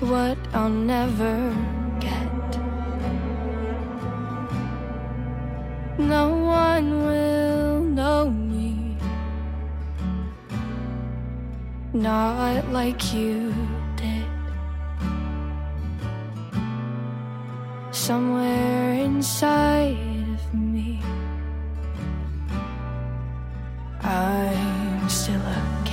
what I'll never get. No one will know me, not like you did. Somewhere inside of me, I'm still a